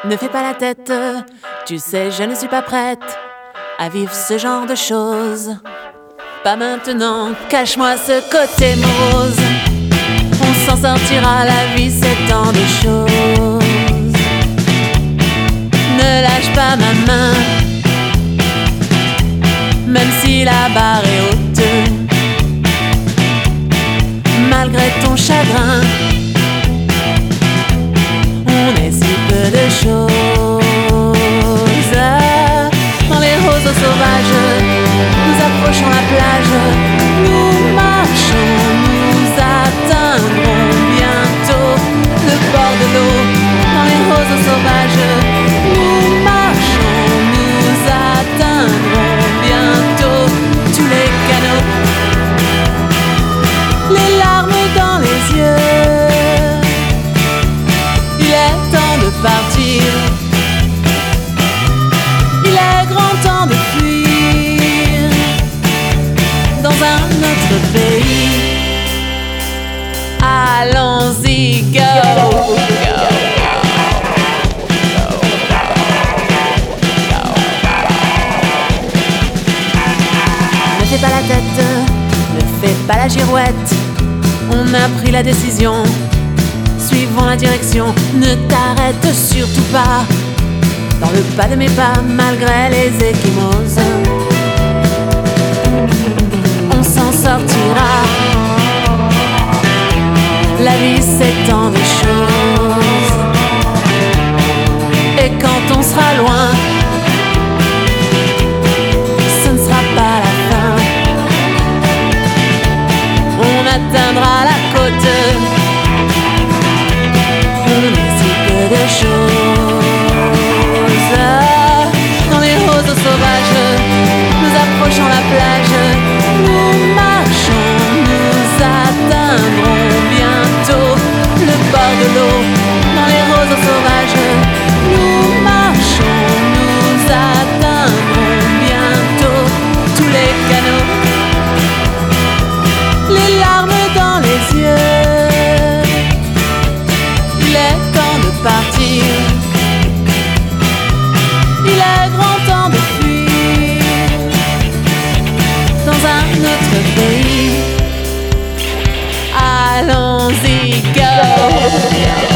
Ne fais pas la tête, tu sais, je ne suis pas prête à vivre ce genre de choses. Pas maintenant, cache-moi ce côté morose. On s'en sortira, la vie c'est tant de choses. Ne lâche pas ma main, même si la barre est haute. Malgré ton chagrin, on est si peu de choses. Dans les roseaux sauvages, nous approchons la plage. Nous marchons, nous atteindrons bientôt le bord de l'eau. Dans les roseaux sauvages, nous marchons, nous atteindrons bientôt tous les canaux. Les larmes dans les yeux, il est temps de partir. Il est grand temps de fuir dans un autre pays. Allons-y, go, Ne fais pas la tête, ne fais pas la girouette. On a pris la décision, suivons la direction. Ne t'arrête surtout pas dans le pas de mes pas, malgré les échymoses. On s'en sortira, la vie c'est tant de choses. Et quand on sera loin, ce ne sera pas la fin. On atteindra la côte. On est si peu de choses. Dans les roseaux sauvages, nous approchons la plage. Nous marchons, nous atteindrons bientôt le bord de l'eau. Dans les roseaux sauvages, nous marchons, nous atteindrons bientôt tous les canaux. Les larmes dans les yeux, il est temps de partir. Il est grand temps de fuir dans un autre pays. Allons-y, go!